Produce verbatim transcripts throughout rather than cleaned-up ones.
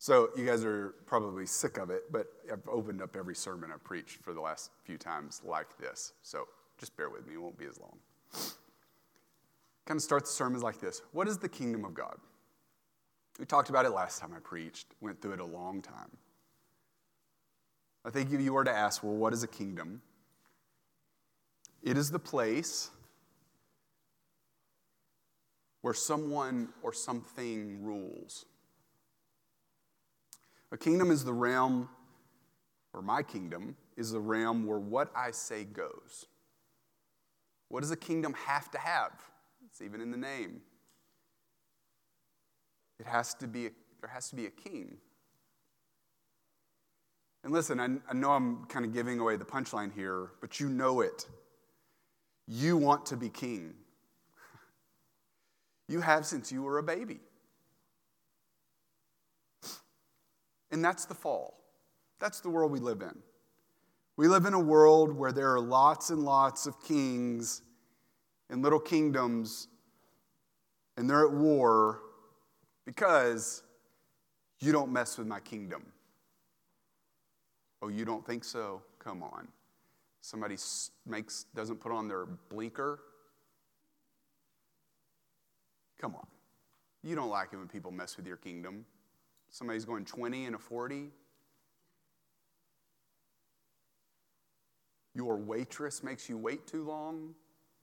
So you guys are probably sick of it, but I've opened up every sermon I've preached for the last few times like this. So just bear with me, it won't be as long. Kind of start the sermons like this. What is the kingdom of God? We talked about it last time I preached, went through it a long time. I think if you were to ask, well, what is a kingdom? It is the place where someone or something rules. A kingdom is the realm, or my kingdom, is the realm where what I say goes. What does a kingdom have to have? It's even in the name. It has to be, a, there has to be a king. And listen, I, I know I'm kind of giving away the punchline here, but you know it. You want to be king. You have since you were a baby. And that's the fall. That's the world we live in. We live in a world where there are lots and lots of kings and little kingdoms, and they're at war because you don't mess with my kingdom. Oh, you don't think so? Come on. Somebody makes doesn't put on their blinker? Come on. You don't like it when people mess with your kingdom. Somebody's going twenty and a forty. Your waitress makes you wait too long.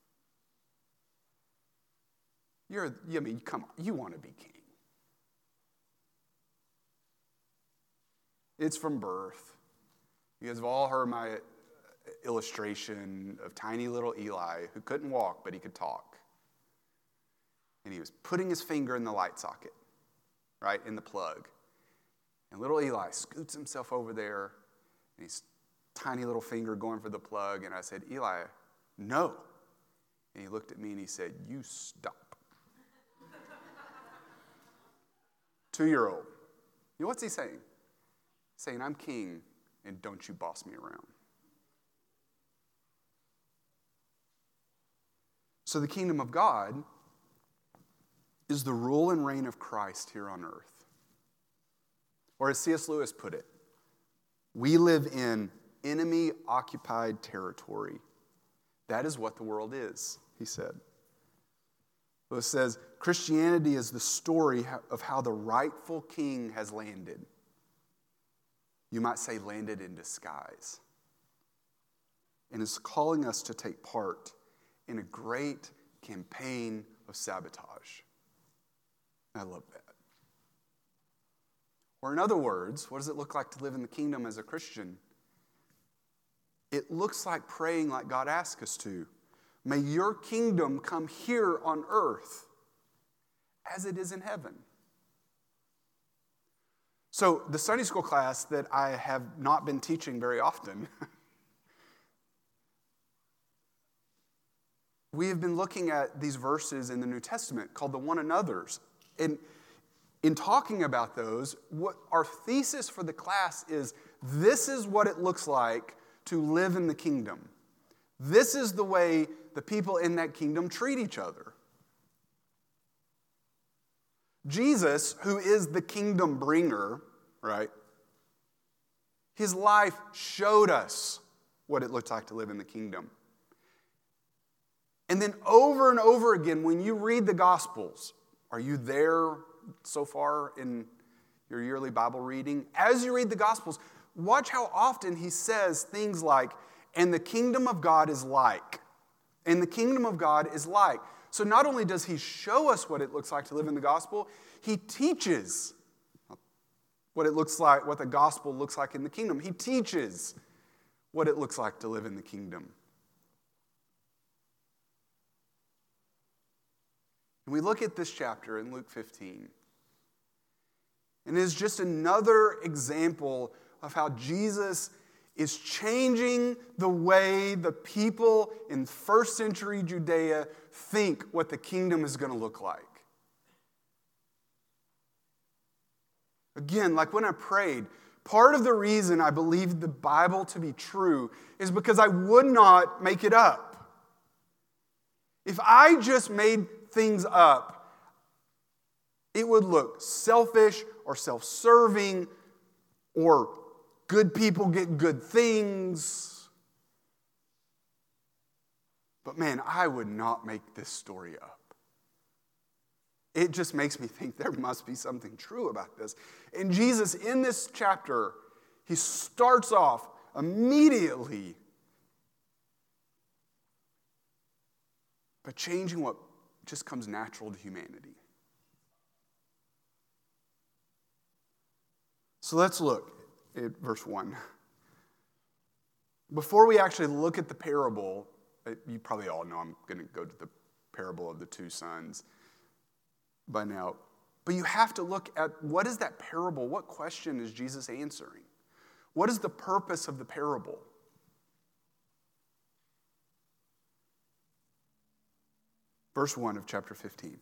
You're, I mean, come on, you want to be king. It's from birth. You guys have all heard my illustration of tiny little Eli who couldn't walk, but he could talk. And he was putting his finger in the light socket, right, in the plug. And little Eli scoots himself over there, and he's tiny little finger going for the plug. And I said, Eli, no. And he looked at me and he said, you stop. Two-year-old. You know what's he saying? He's saying, I'm king, and don't you boss me around. So the kingdom of God is the rule and reign of Christ here on earth. Or as C S Lewis put it, we live in enemy-occupied territory. That is what the world is, he said. Lewis says, Christianity is the story of how the rightful king has landed. You might say landed in disguise. And is calling us to take part in a great campaign of sabotage. I love that. Or in other words, what does it look like to live in the kingdom as a Christian? It looks like praying like God asks us to. May your kingdom come here on earth as it is in heaven. So the Sunday school class that I have not been teaching very often, we have been looking at these verses in the New Testament called the one another's. And in talking about those, what our thesis for the class is, this is what it looks like to live in the kingdom. This is the way the people in that kingdom treat each other. Jesus, who is the kingdom bringer, right? His life showed us what it looked like to live in the kingdom. And then over and over again, when you read the Gospels, are you there so far in your yearly Bible reading? As you read the Gospels, watch how often he says things like, and the kingdom of God is like. And the kingdom of God is like. So not only does he show us what it looks like to live in the gospel, he teaches what it looks like, what the gospel looks like in the kingdom. He teaches what it looks like to live in the kingdom. And we look at this chapter in Luke fifteen. And it is just another example of how Jesus is changing the way the people in first century Judea think what the kingdom is going to look like. Again, like when I prayed, part of the reason I believe the Bible to be true is because I would not make it up. If I just made things up, it would look selfish or or self-serving or good people get good things. But man, I would not make this story up. It just makes me think there must be something true about this. And Jesus, in this chapter, he starts off immediately by changing what just comes natural to humanity. So let's look at verse one. Before we actually look at the parable, you probably all know I'm going to go to the parable of the two sons by now. But you have to look at what is that parable? What question is Jesus answering? What is the purpose of the parable? Verse one of chapter fifteen.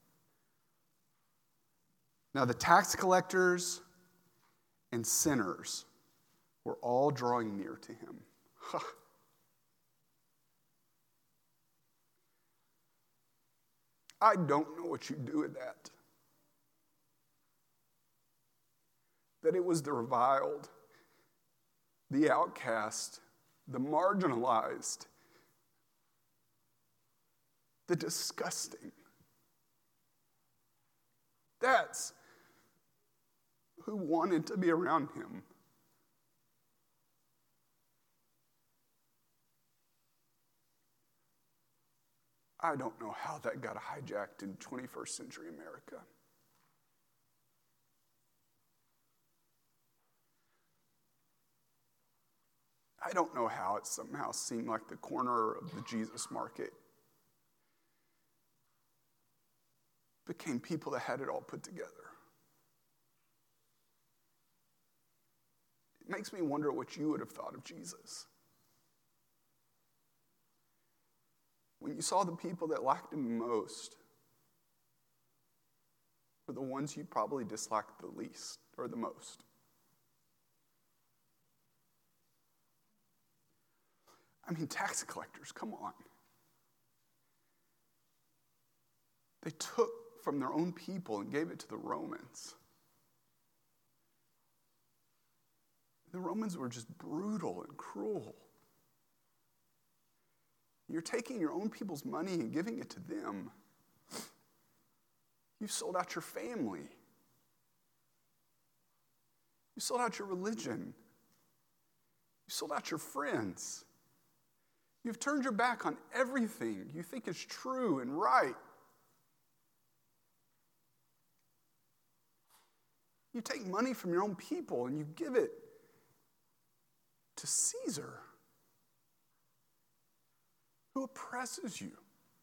Now the tax collectors and sinners were all drawing near to him. I don't know what you do with that. That it was the reviled, the outcast, the marginalized, the disgusting. That's who wanted to be around him. I don't know how that got hijacked in twenty-first century America. I don't know how it somehow seemed like the corner of the Jesus market became people that had it all put together. It makes me wonder what you would have thought of Jesus. When you saw the people that liked him most were the ones you probably disliked the least or the most. I mean, tax collectors, come on. They took from their own people and gave it to the Romans. The Romans were just brutal and cruel. You're taking your own people's money and giving it to them. You've sold out your family. You sold out your religion. You sold out your friends. You've turned your back on everything you think is true and right. You take money from your own people and you give it to Caesar, who oppresses you.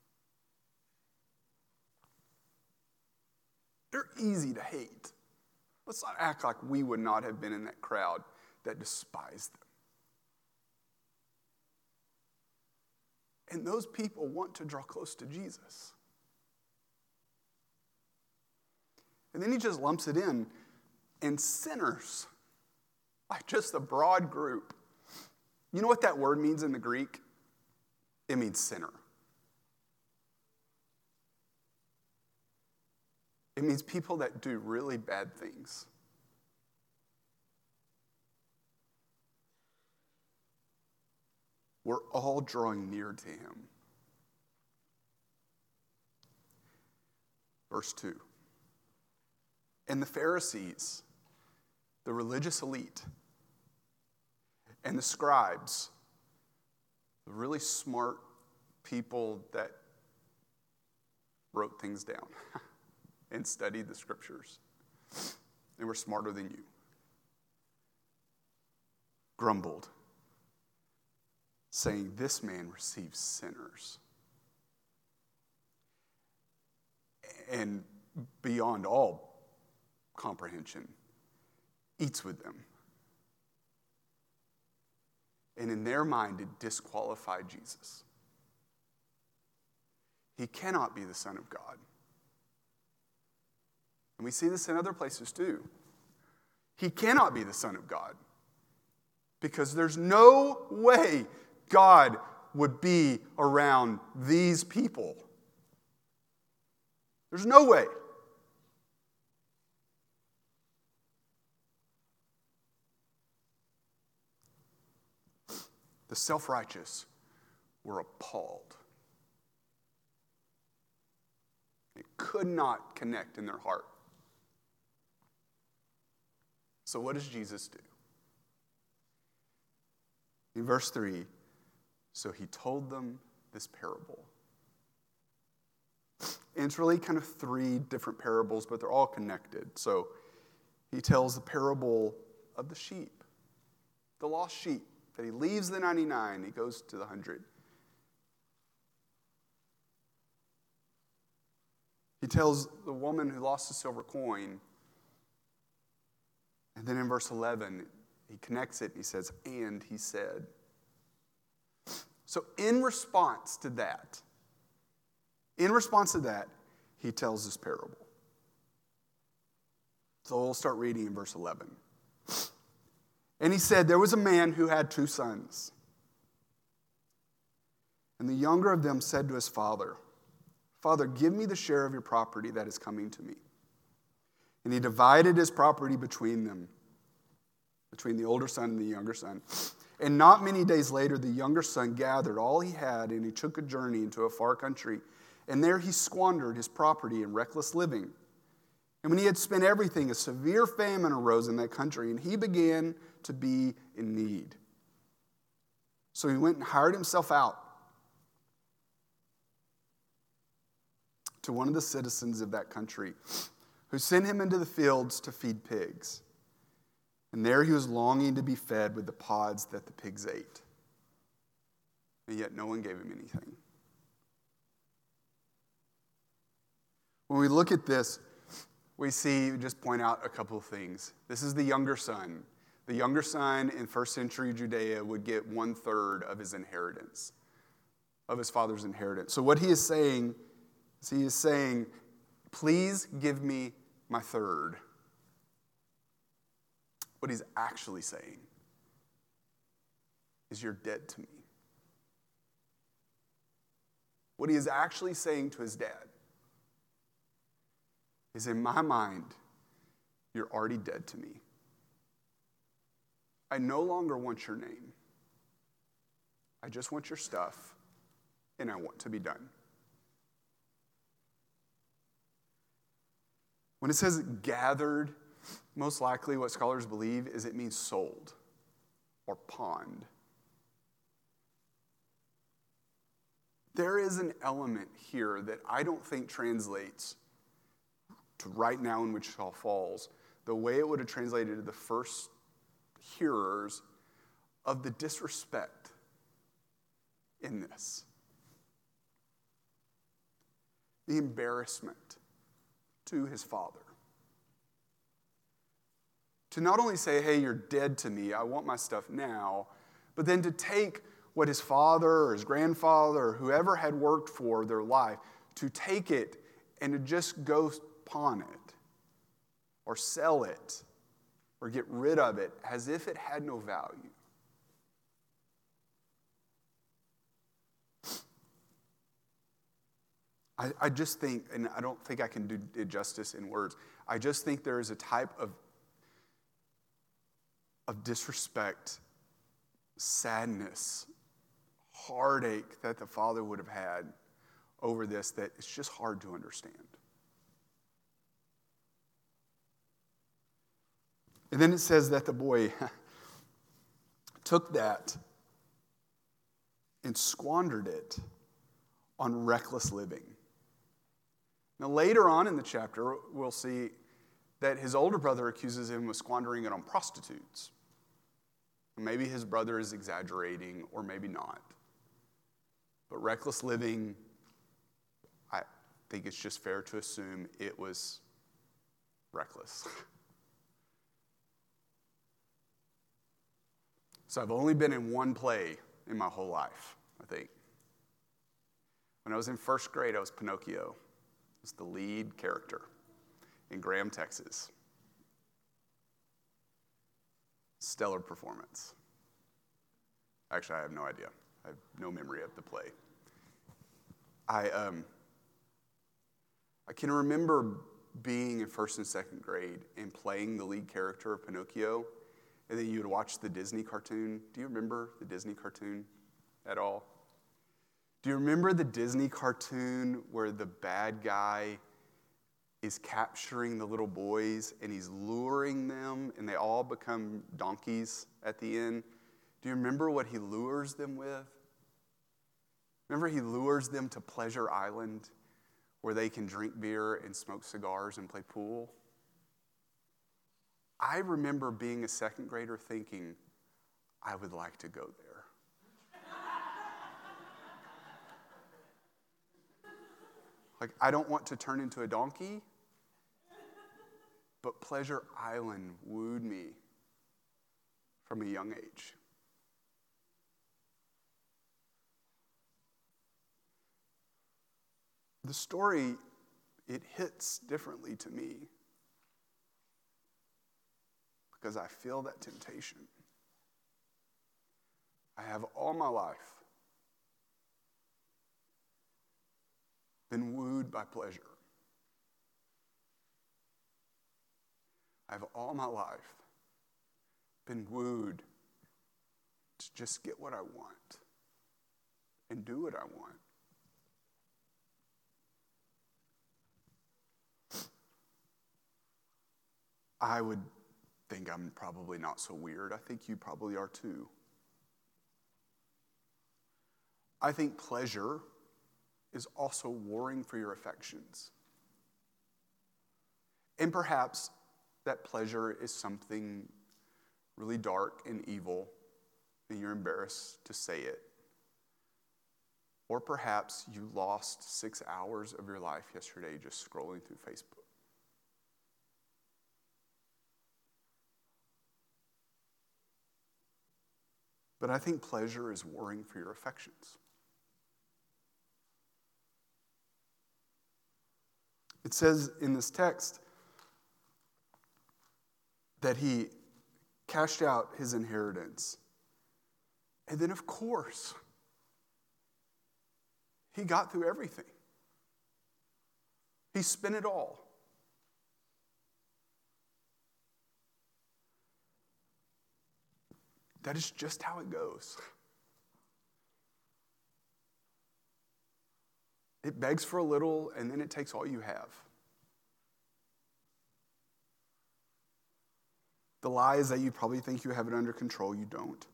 They're easy to hate. Let's not act like we would not have been in that crowd that despised them. And those people want to draw close to Jesus. And then he just lumps it in, and sinners, like just a broad group. You know what that word means in the Greek? It means sinner. It means people that do really bad things. We're all drawing near to him. Verse two. And the Pharisees, the religious elite, and the scribes, the really smart people that wrote things down and studied the scriptures, they were smarter than you, grumbled, saying, "This man receives sinners." And beyond all comprehension, eats with them. And in their mind, it disqualified Jesus. He cannot be the Son of God. And we see this in other places too. He cannot be the Son of God because there's no way God would be around these people. There's no way. The self-righteous were appalled. It could not connect in their heart. So what does Jesus do? In verse three, so he told them this parable. And it's really kind of three different parables, but they're all connected. So he tells the parable of the sheep, the lost sheep, that he leaves the ninety-nine, he goes to the hundred. He tells the woman who lost the silver coin, and then in verse eleven, he connects it, and he says, and he said. So in response to that, in response to that, he tells this parable. So we'll start reading in verse eleven. And he said, there was a man who had two sons. And the younger of them said to his father, Father, give me the share of your property that is coming to me. And he divided his property between them, between the older son and the younger son. And not many days later, the younger son gathered all he had, and he took a journey into a far country. And there he squandered his property in reckless living. And when he had spent everything, a severe famine arose in that country, and he began to be in need. So he went and hired himself out to one of the citizens of that country, who sent him into the fields to feed pigs. And there he was longing to be fed with the pods that the pigs ate. And yet no one gave him anything. When we look at this, we see, just point out a couple of things. This is the younger son. The younger son in first century Judea would get one third of his inheritance, of his father's inheritance. So what he is saying is he is saying, please give me my third. What he's actually saying is you're dead to me. What he is actually saying to his dad is, in my mind, you're already dead to me. I no longer want your name. I just want your stuff, and I want to be done. When it says gathered, most likely what scholars believe is it means sold or pawned. There is an element here that I don't think translates to right now in Wichita Falls the way it would have translated to the first hearers of the disrespect in this. The embarrassment to his father. To not only say, hey, you're dead to me, I want my stuff now, but then to take what his father or his grandfather or whoever had worked for their life, to take it and to just go pawn it or sell it or get rid of it as if it had no value. I, I just think, and I don't think I can do it justice in words, I just think there is a type of, of disrespect, sadness, heartache that the father would have had over this that it's just hard to understand. And then it says that the boy took that and squandered it on reckless living. Now, later on in the chapter, we'll see that his older brother accuses him of squandering it on prostitutes. Maybe his brother is exaggerating, or maybe not. But reckless living, I think it's just fair to assume it was reckless. So I've only been in one play in my whole life, I think. When I was in first grade, I was Pinocchio. I was the lead character in Graham, Texas. Stellar performance. Actually, I have no idea. I have no memory of the play. I um, I can remember being in first and second grade and playing the lead character of Pinocchio and then you would watch the Disney cartoon. Do you remember the Disney cartoon at all? Do you remember the Disney cartoon where the bad guy is capturing the little boys and he's luring them and they all become donkeys at the end? Do you remember what he lures them with? Remember he lures them to Pleasure Island where they can drink beer and smoke cigars and play pool? I remember being a second grader thinking, I would like to go there. Like, I don't want to turn into a donkey, but Pleasure Island wooed me from a young age. The story, it hits differently to me because I feel that temptation. I have all my life been wooed by pleasure. I've all my life been wooed to just get what I want and do what I want. I would think I'm probably not so weird. I think you probably are too. I think pleasure is also warring for your affections. And perhaps that pleasure is something really dark and evil, and you're embarrassed to say it. Or perhaps you lost six hours of your life yesterday just scrolling through Facebook. But I think pleasure is warring for your affections. It says in this text that he cashed out his inheritance. And then, of course, he got through everything. He spent it all. That is just how it goes. It begs for a little, and then it takes all you have. The lie is that you probably think you have it under control. You don't.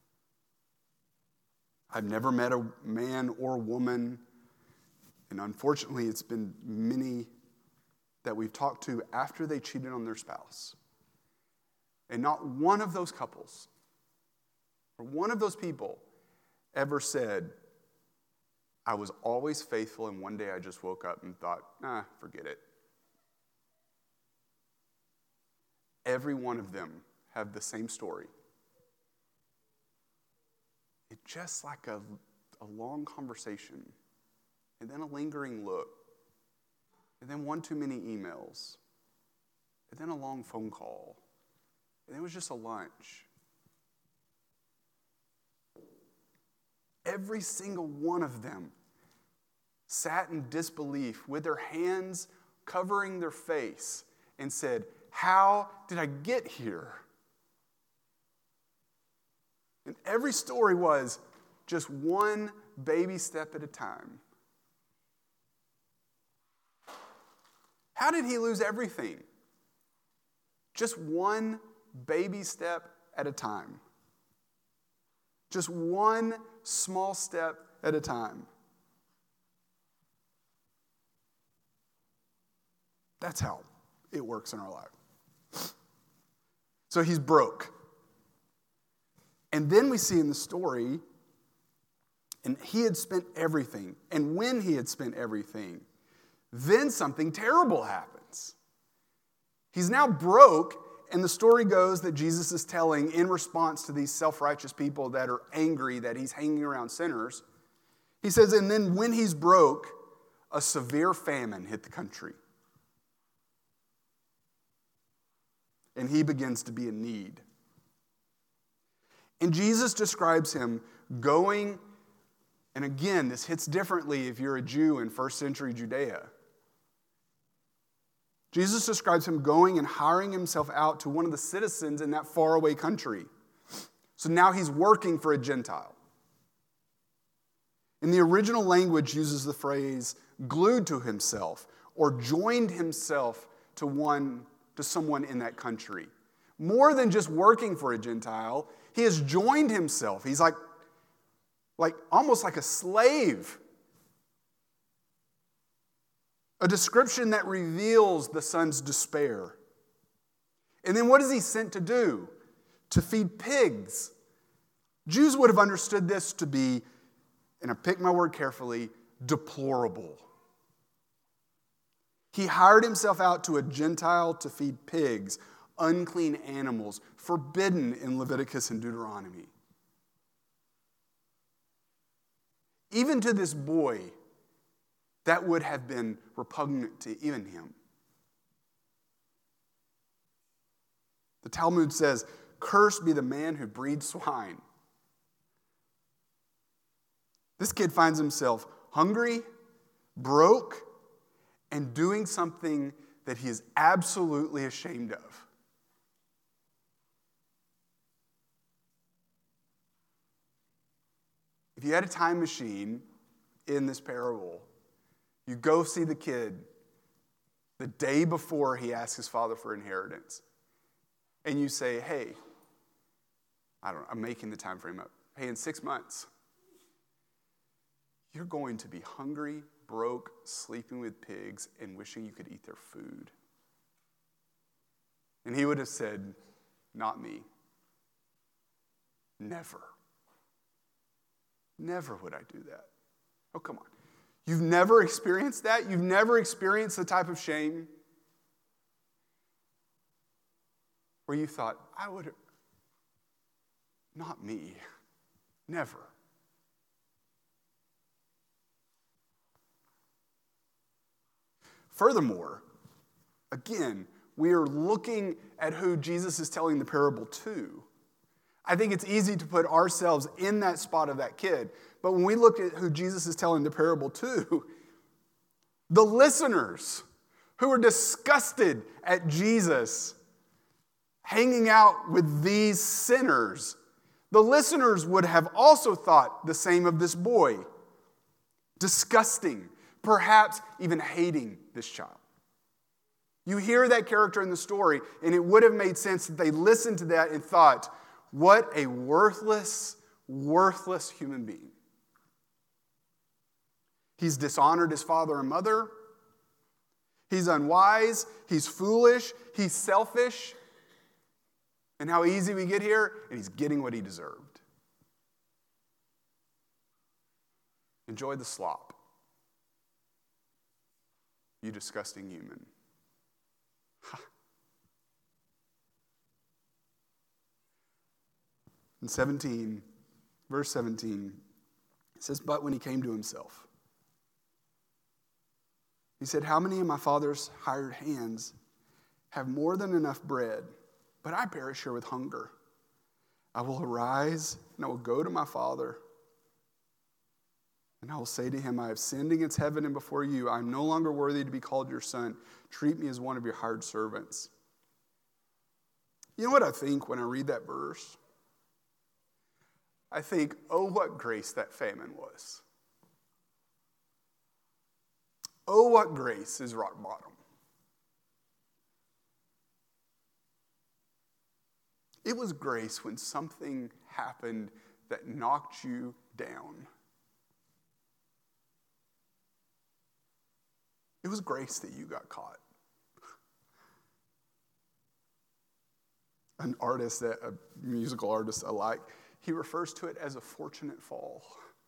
I've never met a man or woman, and unfortunately it's been many that we've talked to after they cheated on their spouse. And not one of those couples, or one of those people, ever said, I was always faithful, and one day I just woke up and thought, nah, forget it. Every one of them have the same story. It's just like a, a long conversation, and then a lingering look, and then one too many emails, and then a long phone call, and it was just a lunch. Every single one of them sat in disbelief with their hands covering their face and said, how did I get here? And every story was just one baby step at a time. How did he lose everything? Just one baby step at a time. Just one small step at a time. That's how it works in our life. So he's broke. And then we see in the story, and he had spent everything. And when he had spent everything, then something terrible happens. He's now broke, and the story goes that Jesus is telling in response to these self-righteous people that are angry that he's hanging around sinners. He says, and then when he's broke, a severe famine hit the country. And he begins to be in need. And Jesus describes him going, and again, this hits differently if you're a Jew in first century Judea. Jesus describes him going and hiring himself out to one of the citizens in that faraway country. So now he's working for a Gentile. In the original language uses the phrase glued to himself or joined himself to one to someone in that country. More than just working for a Gentile, he has joined himself. He's like, like almost like a slave. A description that reveals the son's despair. And then what is he sent to do? To feed pigs. Jews would have understood this to be, and I pick my word carefully, deplorable. He hired himself out to a Gentile to feed pigs, unclean animals, forbidden in Leviticus and Deuteronomy. Even to this boy, that would have been repugnant to even him. The Talmud says, "Cursed be the man who breeds swine." This kid finds himself hungry, broke, and doing something that he is absolutely ashamed of. If you had a time machine in this parable, you go see the kid the day before he asks his father for inheritance. And you say, hey, I don't know, I'm making the time frame up. Hey, in six months, you're going to be hungry, broke, sleeping with pigs, and wishing you could eat their food. And he would have said, not me. Never. Never would I do that. Oh, come on. You've never experienced that? You've never experienced the type of shame where you thought, I would, not me. Never. Furthermore, again, we are looking at who Jesus is telling the parable to. I think it's easy to put ourselves in that spot of that kid. But when we look at who Jesus is telling the parable to, the listeners who are disgusted at Jesus hanging out with these sinners, the listeners would have also thought the same of this boy. Disgusting, perhaps even hating this child. You hear that character in the story, and it would have made sense that they listened to that and thought, what a worthless, worthless human being. He's dishonored his father and mother. He's unwise. He's foolish. He's selfish. And how easy we get here, and he's getting what he deserved. Enjoy the slop, you disgusting human. In seventeen, verse seventeen, it says, but when he came to himself, he said, how many of my father's hired hands have more than enough bread, but I perish here with hunger? I will arise and I will go to my father, and I will say to him, I have sinned against heaven and before you. I am no longer worthy to be called your son. Treat me as one of your hired servants. You know what I think when I read that verse? I think, oh, what grace that famine was. Oh, what grace is rock bottom. It was grace when something happened that knocked you down. It was grace that you got caught. An artist, that a musical artist I like, he refers to it as a fortunate fall.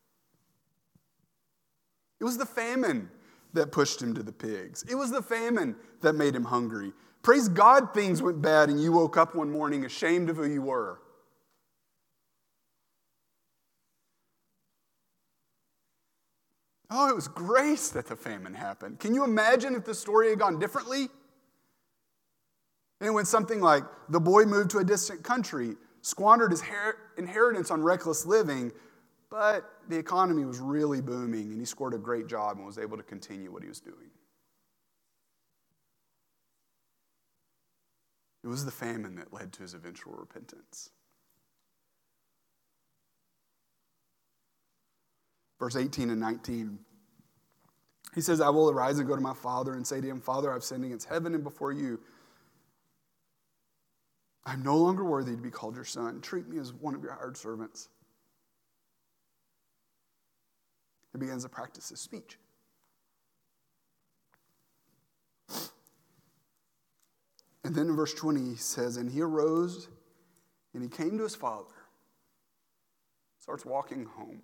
It was the famine that pushed him to the pigs. It was the famine that made him hungry. Praise God, things went bad and you woke up one morning ashamed of who you were. Oh, it was grace that the famine happened. Can you imagine if the story had gone differently? And when something like the boy moved to a distant country, squandered his inheritance on reckless living, but the economy was really booming and he scored a great job and was able to continue what he was doing. It was the famine that led to his eventual repentance. Verse eighteen and nineteen. He says, I will arise and go to my father and say to him, Father, I've sinned against heaven and before you. I'm no longer worthy to be called your son. Treat me as one of your hired servants. He begins to practice his speech. And then in verse twenty, he says, and he arose and he came to his father, starts walking home.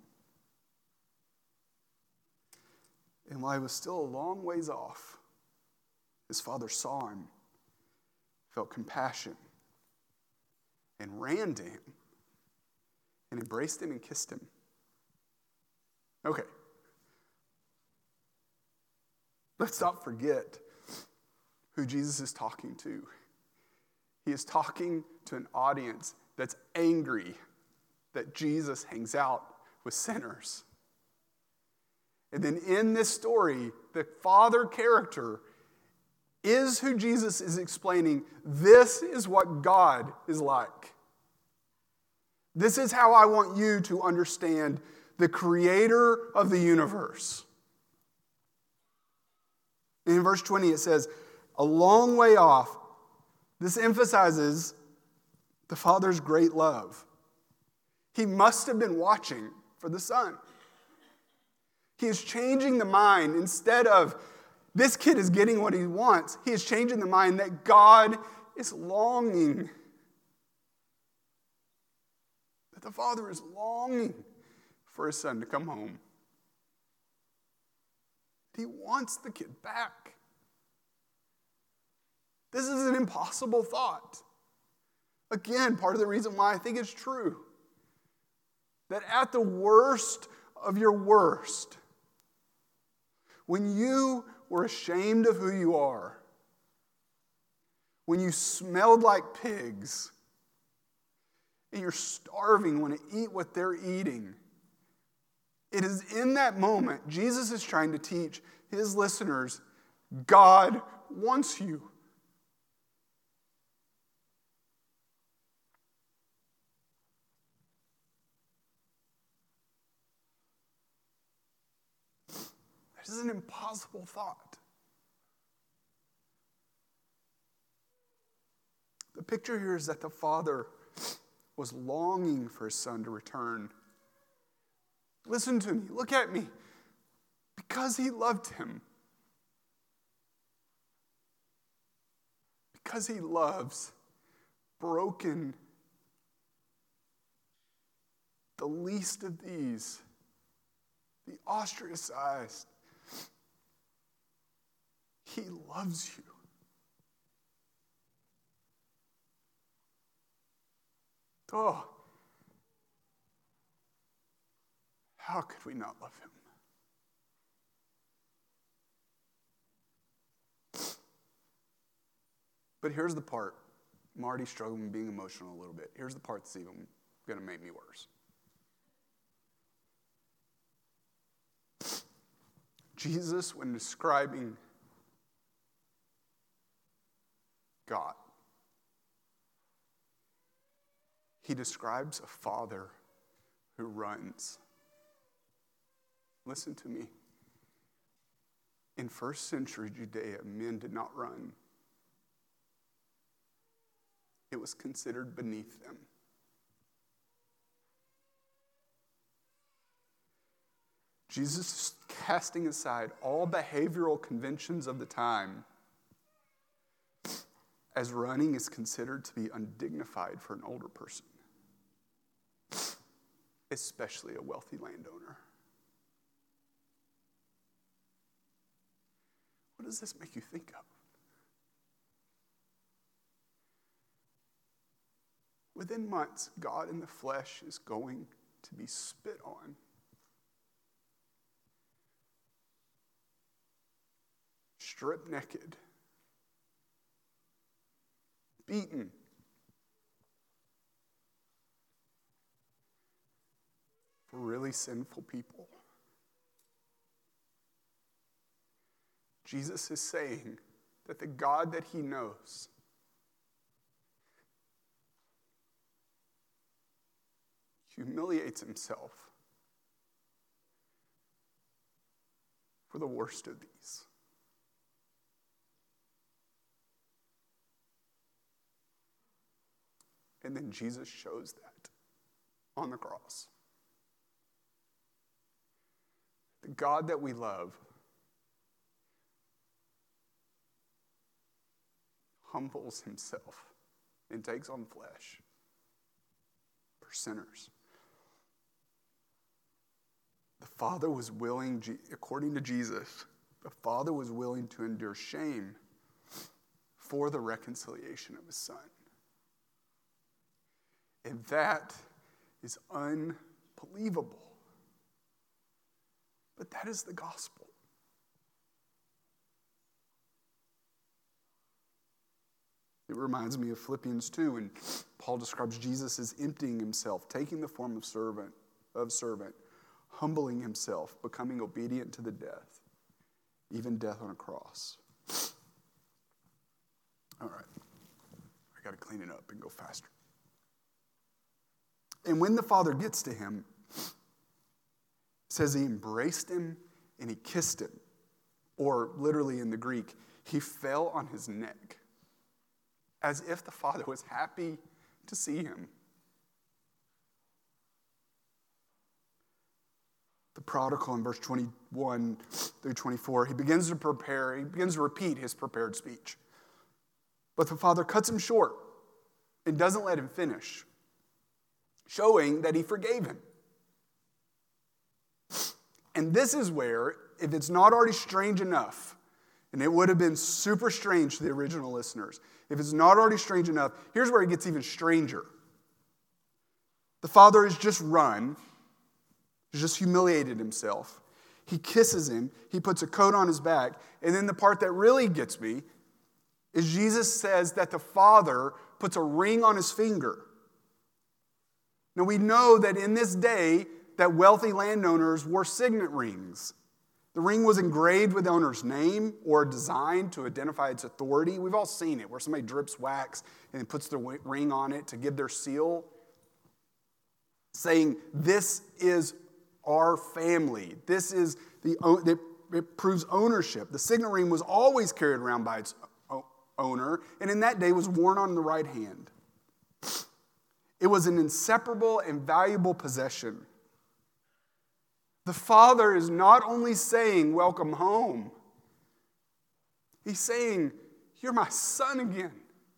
And while he was still a long ways off, his father saw him, felt compassion, and ran to him, and embraced him and kissed him. Okay. Let's not forget who Jesus is talking to. He is talking to an audience that's angry that Jesus hangs out with sinners. And then in this story, the father character is who Jesus is explaining. This is what God is like. This is how I want you to understand the creator of the universe. In verse twenty, it says, a long way off, this emphasizes the Father's great love. He must have been watching for the Son. He is changing the mind. Instead of this kid is getting what he wants, he is changing the mind that God is longing. That the Father is longing for his Son to come home. He wants the kid back. This is an impossible thought. Again, part of the reason why I think it's true. That at the worst of your worst, when you were ashamed of who you are, when you smelled like pigs, and you're starving, want to eat what they're eating, it is in that moment Jesus is trying to teach his listeners, God wants you. This is an impossible thought. The picture here is that the Father was longing for his Son to return. Listen to me, look at me. Because he loved him. Because he loves broken, the least of these, the ostracized. He loves you. Oh, how could we not love him? But here's the part. I'm already struggling with being emotional a little bit. Here's the part that's even going to make me worse. Jesus, when describing God, he describes a father who runs. Listen to me. In first century Judea, men did not run. It was considered beneath them. Jesus is casting aside all behavioral conventions of the time, as running is considered to be undignified for an older person, especially a wealthy landowner. What does this make you think of? Within months, God in the flesh is going to be spit on. Stripped naked. Beaten. For really sinful people. Jesus is saying that the God that he knows humiliates himself for the worst of these. And then Jesus shows that on the cross. The God that we love humbles himself and takes on flesh for sinners. The Father was willing, according to Jesus, the Father was willing to endure shame for the reconciliation of his Son. And that is unbelievable. But that is the gospel. It reminds me of Philippians two, when Paul describes Jesus as emptying himself, taking the form of servant, of servant, humbling himself, becoming obedient to the death, even death on a cross. All right. I got to clean it up and go faster. And when the Father gets to him, it says he embraced him and he kissed him. Or literally in the Greek, he fell on his neck, as if the Father was happy to see him. The prodigal in verse twenty-one through twenty-four, he begins to prepare, he begins to repeat his prepared speech. But the Father cuts him short and doesn't let him finish, showing that he forgave him. And this is where, if it's not already strange enough, and it would have been super strange to the original listeners, if it's not already strange enough, here's where it gets even stranger. The Father has just run, he's just humiliated himself. He kisses him, he puts a coat on his back, and then the part that really gets me is Jesus says that the Father puts a ring on his finger. Now we know that in this day that wealthy landowners wore signet rings. The ring was engraved with the owner's name or designed to identify its authority. We've all seen it, where somebody drips wax and puts the ring on it to give their seal, saying, this is our family. This is the, it, it proves ownership. The signet ring was always carried around by its owner, and in that day was worn on the right hand. It was an inseparable and valuable possession. The Father is not only saying, welcome home. He's saying, you're my son again.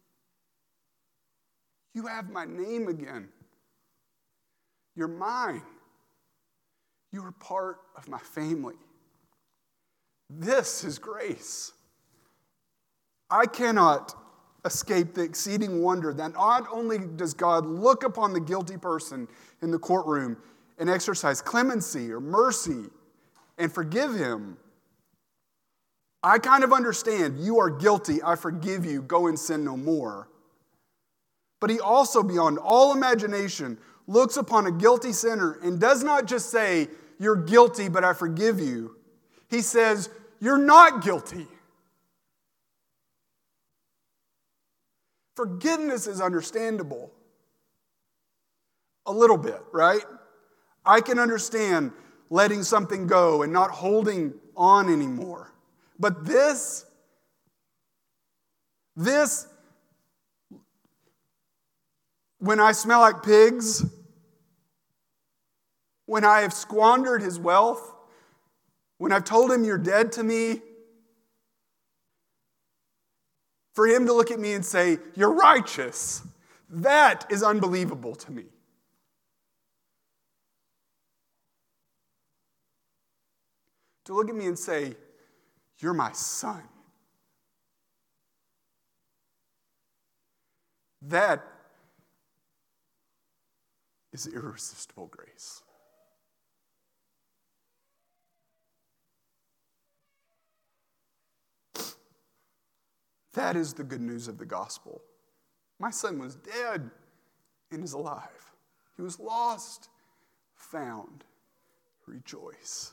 You have my name again. You're mine. You are part of my family. This is grace. I cannot escape the exceeding wonder that not only does God look upon the guilty person in the courtroom and exercise clemency or mercy and forgive him. I kind of understand, you are guilty, I forgive you, go and sin no more. But he also, beyond all imagination, looks upon a guilty sinner and does not just say, you're guilty, but I forgive you. He says, you're not guilty. Forgiveness is understandable. A little bit, right? I can understand letting something go and not holding on anymore. But this, this, when I smell like pigs, when I have squandered his wealth, when I've told him you're dead to me, for him to look at me and say, you're righteous, that is unbelievable to me. To look at me and say, you're my son. That is irresistible grace. That is the good news of the gospel. My son was dead and is alive. He was lost, found. Rejoice.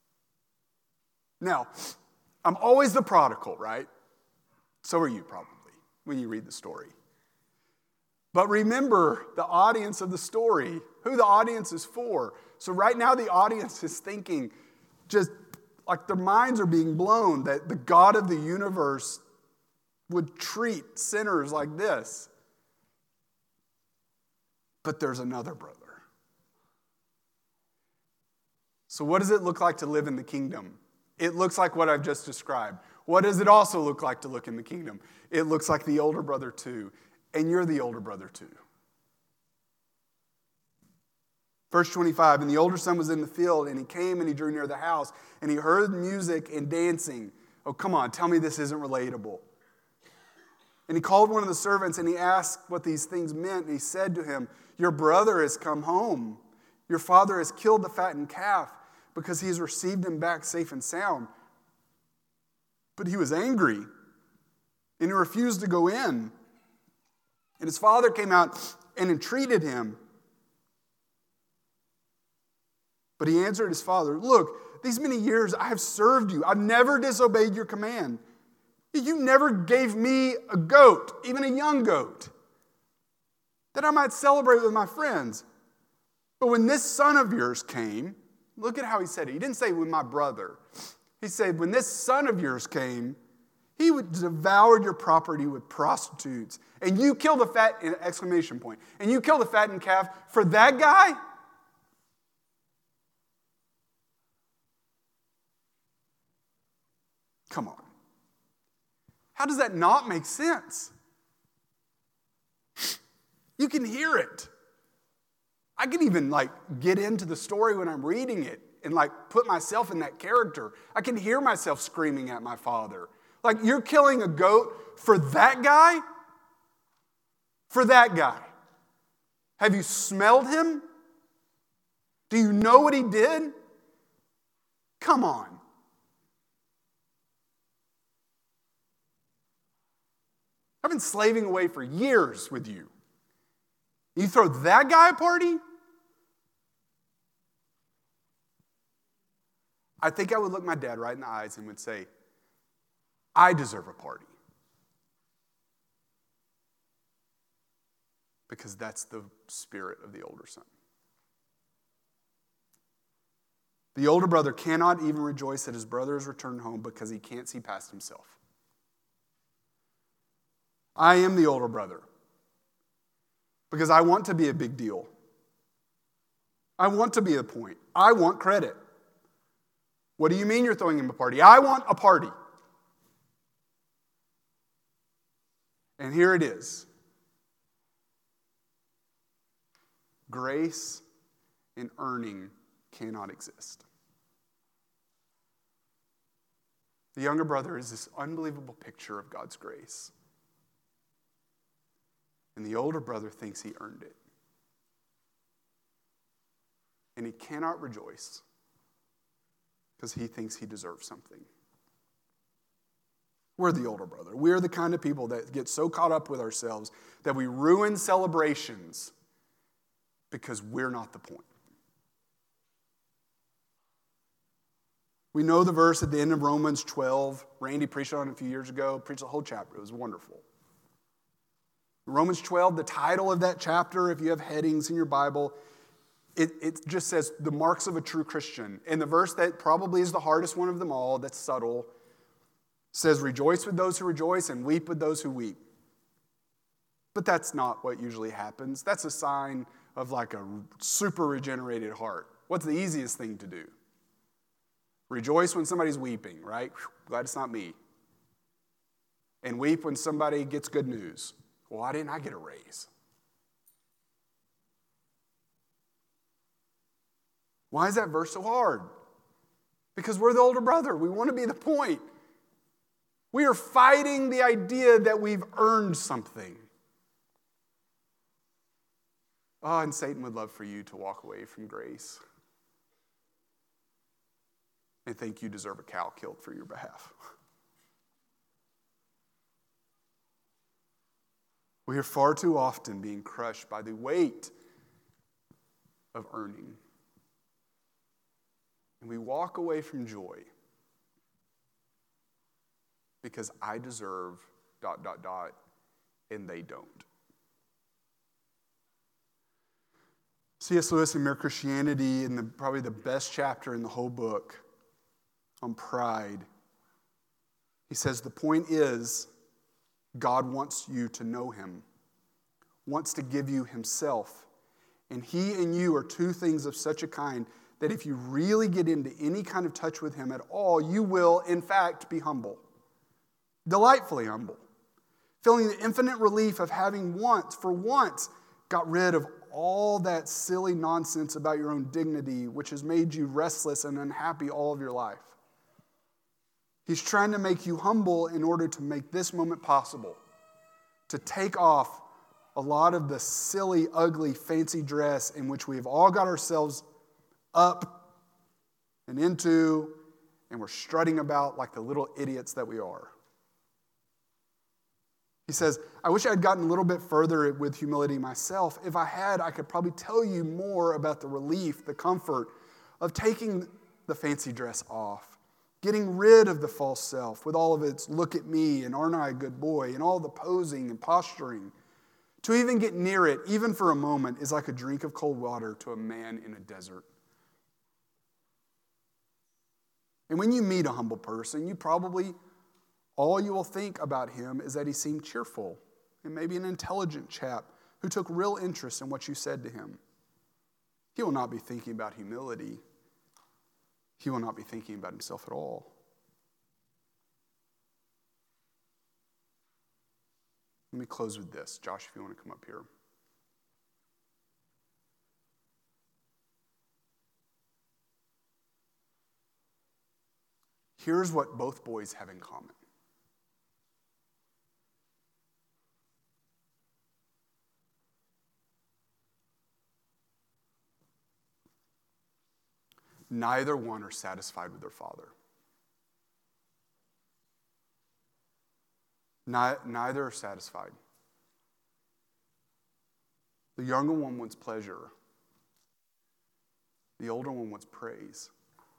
Now, I'm always the prodigal, right? So are you probably when you read the story. But remember the audience of the story, who the audience is for. So right now the audience is thinking, just like their minds are being blown, that the God of the universe would treat sinners like this. But there's another brother. So what does it look like to live in the kingdom? It looks like what I've just described. What does it also look like to look in the kingdom? It looks like the older brother too. And you're the older brother too. Verse twenty-five, and the older son was in the field, and he came and he drew near the house, and he heard music and dancing. Oh, come on, tell me this isn't relatable. And he called one of the servants, and he asked what these things meant. And he said to him, your brother has come home. Your father has killed the fattened calf, because he has received him back safe and sound. But he was angry, and he refused to go in. And his father came out and entreated him. But he answered his father, look, these many years I have served you. I've never disobeyed your command. You never gave me a goat, even a young goat, that I might celebrate with my friends. But when this son of yours came, look at how he said it. He didn't say with my brother. He said, when this son of yours came, he devoured your property with prostitutes. And you killed the fat, exclamation point. And you killed the fattened calf for that guy? Come on. How does that not make sense? You can hear it. I can even like get into the story when I'm reading it and like put myself in that character. I can hear myself screaming at my father. Like, you're killing a goat for that guy? For that guy. Have you smelled him? Do you know what he did? Come on. I've been slaving away for years with you. You throw that guy a party? I think I would look my dad right in the eyes and would say, I deserve a party. Because that's the spirit of the older son. The older brother cannot even rejoice that his brother has returned home because he can't see past himself. I am the older brother because I want to be a big deal. I want to be the point. I want credit. What do you mean you're throwing him a party? I want a party. And here it is. Grace and earning cannot exist. The younger brother is this unbelievable picture of God's grace. And the older brother thinks he earned it. And he cannot rejoice because he thinks he deserves something. We're the older brother. We're the kind of people that get so caught up with ourselves that we ruin celebrations because we're not the point. We know the verse at the end of Romans twelve. Randy preached on it a few years ago, preached the whole chapter. It was wonderful. Romans twelve, the title of that chapter, if you have headings in your Bible, it, it just says the marks of a true Christian. And the verse that probably is the hardest one of them all, that's subtle, says, rejoice with those who rejoice and weep with those who weep. But that's not what usually happens. That's a sign of like a super regenerated heart. What's the easiest thing to do? Rejoice when somebody's weeping, right? Whew, glad it's not me. And weep when somebody gets good news. Well, why didn't I get a raise? Why is that verse so hard? Because we're the older brother. We want to be the point. We are fighting the idea that we've earned something. Oh, and Satan would love for you to walk away from grace and think you deserve a cow killed for your behalf. We are far too often being crushed by the weight of earning. And we walk away from joy because I deserve dot, dot, dot, and they don't. C S Lewis in Mere Christianity, in the, probably the best chapter in the whole book on pride, he says, the point is, God wants you to know him, wants to give you himself. And he and you are two things of such a kind that if you really get into any kind of touch with him at all, you will, in fact, be humble. Delightfully humble. Feeling the infinite relief of having once, for once, got rid of all that silly nonsense about your own dignity, which has made you restless and unhappy all of your life. He's trying to make you humble in order to make this moment possible. To take off a lot of the silly, ugly, fancy dress in which we've all got ourselves up and into, and we're strutting about like the little idiots that we are. He says, I wish I had gotten a little bit further with humility myself. If I had, I could probably tell you more about the relief, the comfort of taking the fancy dress off, getting rid of the false self with all of its look at me and aren't I a good boy and all the posing and posturing. To even get near it, even for a moment, is like a drink of cold water to a man in a desert. And when you meet a humble person, you probably, all you will think about him is that he seemed cheerful and maybe an intelligent chap who took real interest in what you said to him. He will not be thinking about humility. He will not be thinking about himself at all. Let me close with this. Josh, if you want to come up here. Here's what both boys have in common. Neither one are satisfied with their father. Neither are satisfied. The younger one wants pleasure. The older one wants praise.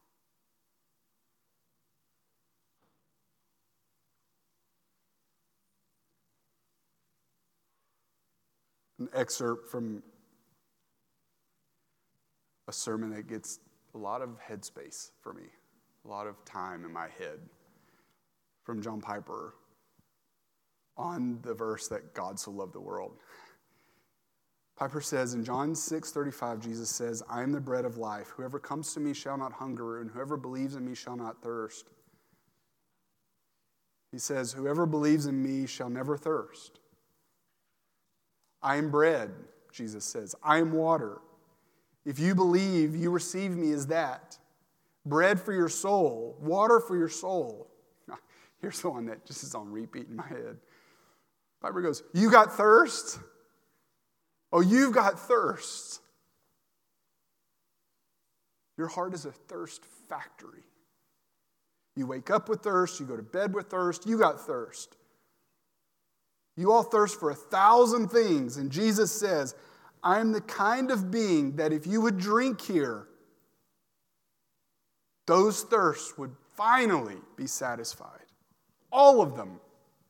An excerpt from a sermon that gets a lot of headspace for me, a lot of time in my head, from John Piper on the verse that God so loved the world. Piper says in John six thirty-five, Jesus says, I am the bread of life. Whoever comes to me shall not hunger, and whoever believes in me shall not thirst. He says, whoever believes in me shall never thirst. I am bread, Jesus says. I am water. If you believe, you receive me as that. Bread for your soul, water for your soul. Here's the one that just is on repeat in my head. Piper goes, you got thirst? Oh, you've got thirst. Your heart is a thirst factory. You wake up with thirst, you go to bed with thirst, you got thirst. You all thirst for a thousand things, and Jesus says, I am the kind of being that if you would drink here, those thirsts would finally be satisfied. All of them.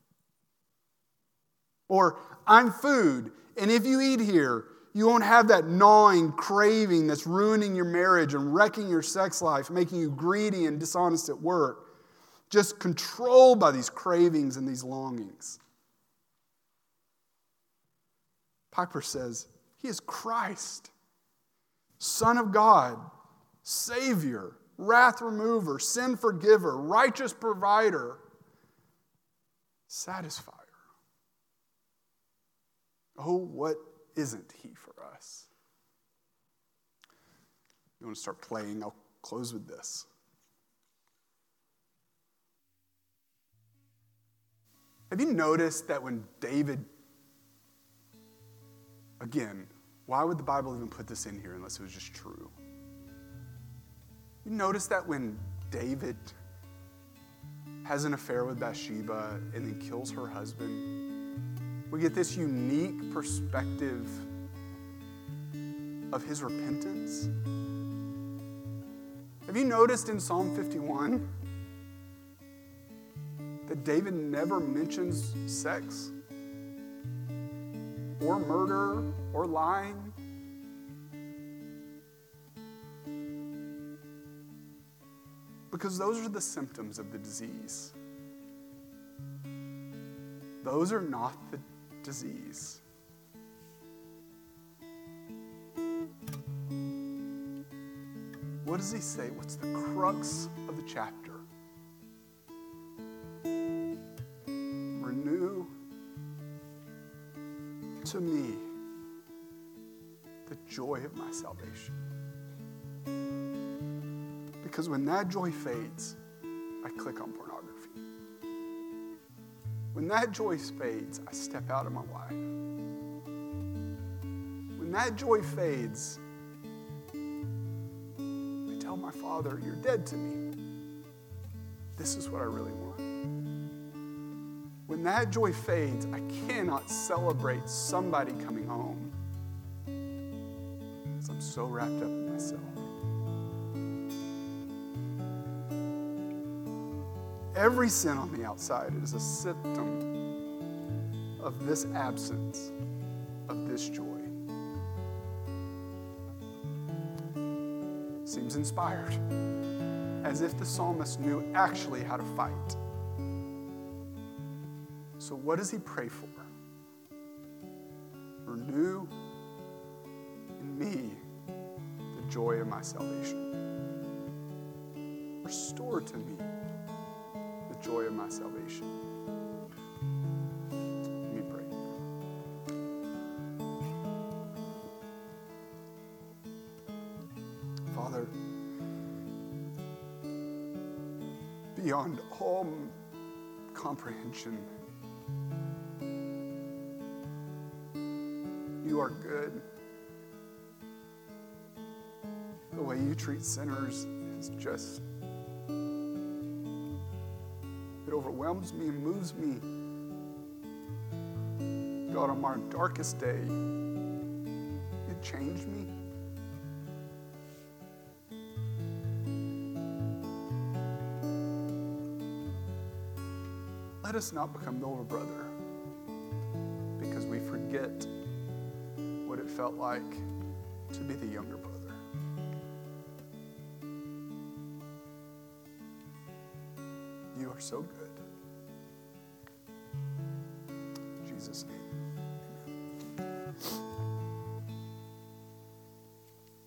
Or, I'm food, and if you eat here, you won't have that gnawing craving that's ruining your marriage and wrecking your sex life, making you greedy and dishonest at work. Just controlled by these cravings and these longings. Piper says, he is Christ, Son of God, Savior, wrath remover, sin forgiver, righteous provider, satisfier. Oh, what isn't he for us? You want to start playing? I'll close with this. Have you noticed that when David, again, why would the Bible even put this in here unless it was just true? You notice that when David has an affair with Bathsheba and then kills her husband, we get this unique perspective of his repentance. Have you noticed in Psalm fifty-one that David never mentions sex or murder or lying? Because those are the symptoms of the disease. Those are not the disease. What does he say? What's the crux of the chapter? Renew to me the joy of my salvation. Because when that joy fades, I click on pornography. When that joy fades, I step out of my life. When that joy fades, I tell my Father, you're dead to me. This is what I really want. When that joy fades, I cannot celebrate somebody coming home because I'm so wrapped up in myself. Every sin on the outside is a symptom of this absence of this joy. Seems inspired, as if the psalmist knew actually how to fight. So what does he pray for? Renew in me the joy of my salvation. Restore to me the joy of my salvation. Let me pray. Father, beyond all comprehension, you are good. The way you treat sinners is just, it overwhelms me and moves me. God, on my darkest day, you changed me. Let us not become the older brother because we forget what it felt like to be the younger brother. You are so good. In Jesus' name.